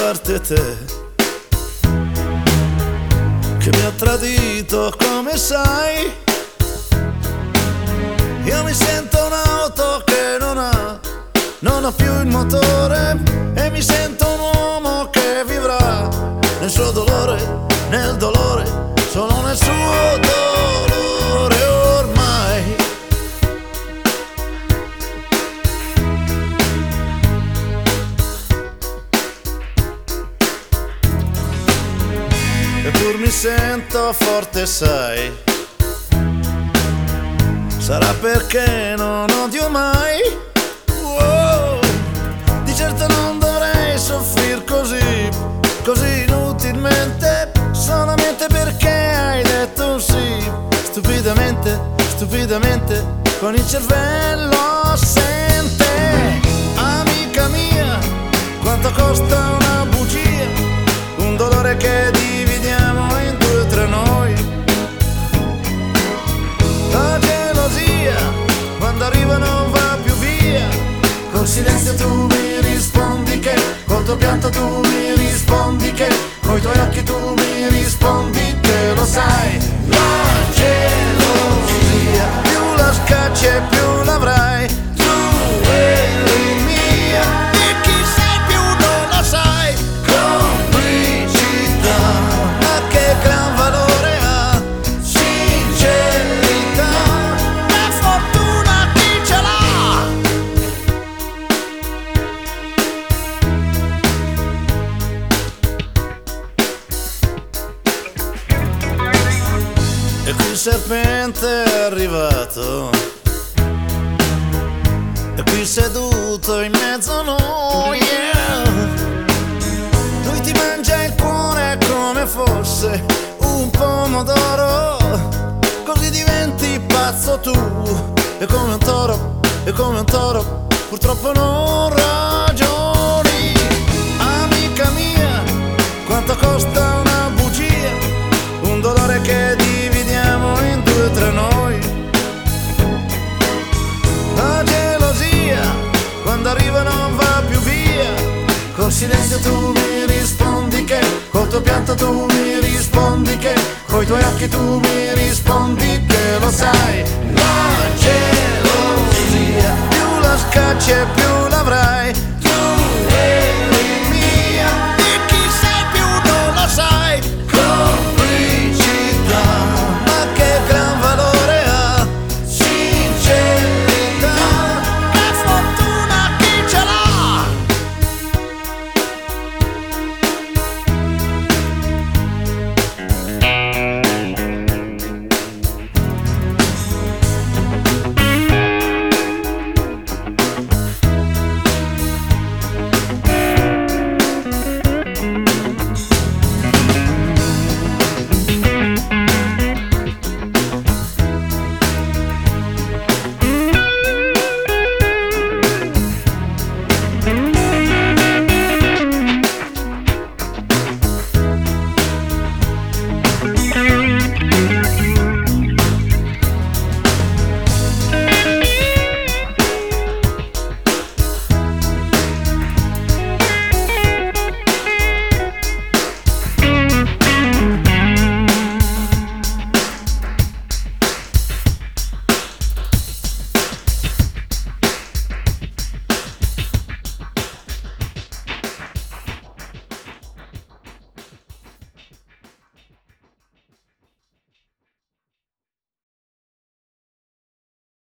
parte te che mi ha tradito, come sai. Io mi sento un'auto che non ha più il motore, e mi sento un uomo che vivrà nel suo dolore, nel dolore, solo nel suo dolore ormai. Eppur mi sento forte, sai, sarà perché non odio mai. Wow. Di certo non dovrei soffrir così, così inutilmente, solamente perché hai detto un sì. Stupidamente, stupidamente, con il cervello assente. Amica mia, quanto costa una bugia, un dolore che dividiamo in due tra noi. La gelosia, quando arriva non va più via. Col silenzio tu mi rispondi che, col tuo pianto tu mi rispondi che, coi tuoi occhi tu mi rispondi che lo sai. La gelosia, più la scacci e più l'avrai. Tu eri mia e chi sei più non lo sai. Complicità, ma che gran valore ha. Sincerità, la fortuna chi ce l'ha. E qui il serpente è arrivato, e qui seduto in mezzo a noi, yeah. Lui ti mangia il cuore come fosse un pomodoro, così diventi pazzo tu. E come un toro, e come un toro, purtroppo non ragioni. Amica mia, quanto costa una bugia, un dolore che dividiamo in due tra noi. La gelosia, quando arriva non va più via. Col silenzio tu mi rispondi che, col tuo pianto tu mi rispondi che, coi tuoi occhi tu mi rispondi che lo sai. La gelosia, più la scacci e più